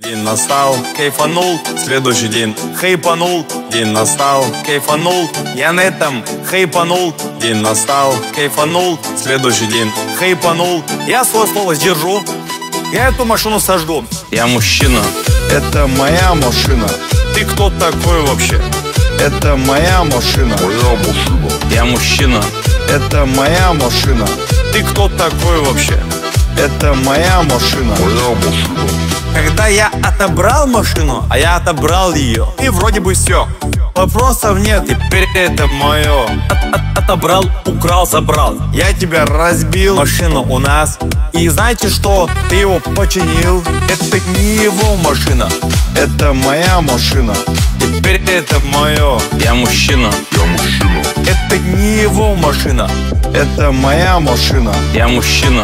День настал, кайфанул, следующий день хайпанул. День настал, кайфанул, я на этом хайпанул. День настал, кайфанул, следующий день хайпанул. Я свое слово сдержу, я эту машину сожгу. Я мужчина, Это моя машина. ты кто такой вообще? Это моя машина. Я мужчина, Это моя машина. ты кто такой вообще? Это моя машина. Когда я отобрал машину, а я отобрал ее, и вроде бы все, вопросов нет, теперь это мое. Отобрал, украл, забрал. Я тебя разбил, машина у нас. И знаете что? Ты его починил. Это не его машина, Это моя машина. теперь это мое. Я мужчина, это не его машина. Это моя машина. Я мужчина,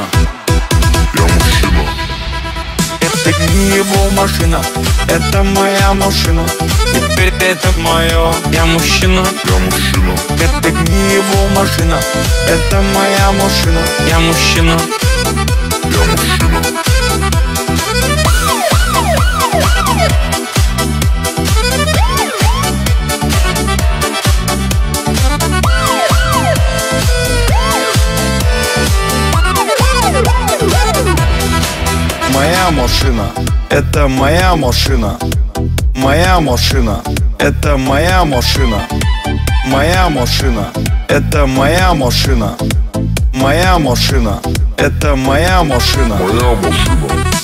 это не его машина. Это моя машина. Теперь это мое. Я мужчина, это не его машина. Это моя машина. Я мужчина. Моя машина. Это моя машина. Моя машина. Это моя машина. Моя машина. Это моя машина. Моя машина. Это моя машина. Моя машина.